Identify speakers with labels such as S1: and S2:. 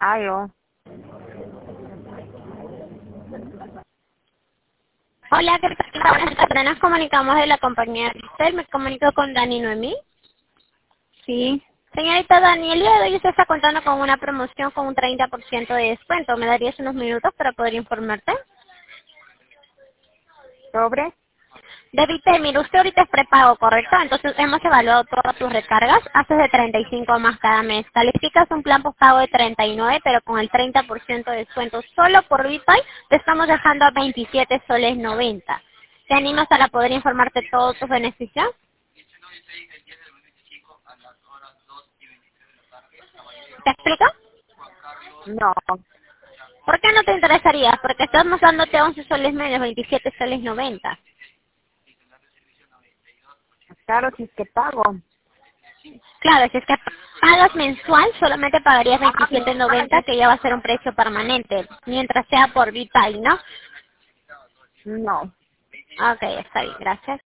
S1: Aló.
S2: Hola, ¿qué tal? Buenas tardes. Nos comunicamos de la compañía Cristel. Me comunico con Dani Noemí.
S1: Sí,
S2: Señorita Dani, el día de hoy usted está contando con una promoción con un 30% de descuento. ¿Me darías unos minutos para poder informarte?
S1: ¿sobre?
S2: David, mire, usted ahorita es prepago, ¿correcto? Entonces hemos evaluado todas tus recargas. Haces de 35 más cada mes. Calificas un plan postpago de 39, pero con el 30% de descuento solo por VPay te estamos dejando a 27 soles 90. ¿Te animas para poder informarte todos tus beneficios? ¿Te explico?
S1: No.
S2: ¿Por qué no te interesaría? Porque estamos dándote 11 soles menos, 27 soles 90.
S1: Claro, si es que pago.
S2: Claro, si es que pagas mensual, solamente pagarías
S1: No,
S2: 27.90, que ya va a ser un precio permanente, mientras sea por VPay, ¿no?
S1: no.
S2: Ok, está bien, gracias.